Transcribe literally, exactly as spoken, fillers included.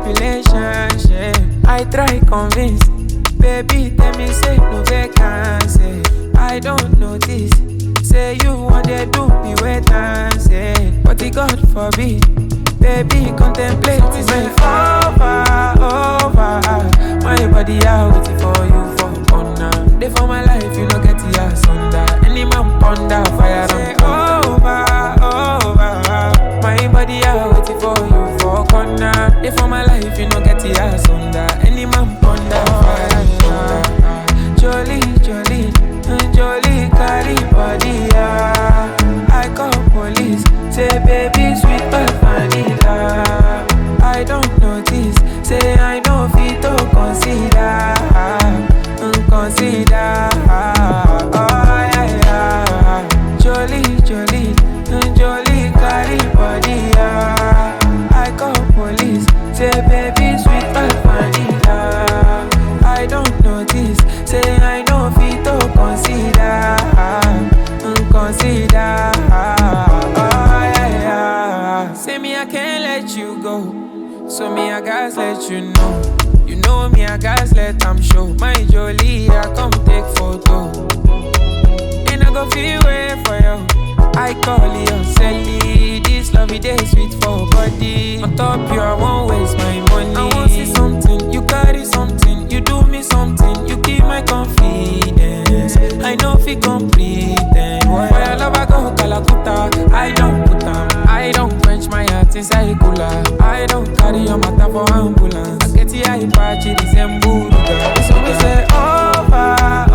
relationship. I try convince, baby tell me say no vacancy. I don't notice, say you want to do me wait and say, but the God forbid, baby contemplate is my over, over. My body out waiting for you for corner. They for my life, you know get the ass under. Any man ponder, fire and over, over. My body out waiting for you for corner. They for my life, you know get the ass under. Any man ponder, fire and thunder. Jolly, jolly, jolly, carry body, yeah. I call police, say baby sweet but vanilla. I don't notice, say I know fit to consider, mm, consider. Oh yeah yeah. Jolly, jolly, mm, jolly, carry body, yeah. I call police, say baby sweet but vanilla. I don't notice, say I know fit to consider, mm, consider. Oh yeah yeah. Say me I can't let you go, so me I guys let you know. You know me I guys let them show. My Jolie I come take photo, and I go feel way for you. I call you Sally, this lovey day sweet for body. On top you I won't waste my money. I want see something, you carry something, you do me something, you keep my confidence. I know if you complete then for your love I go Calacuta. I don't put them, I don't quench my heart inside cooler. I don't carry your matter for ambulance. I get the eye patch, it is a mood. So we say over,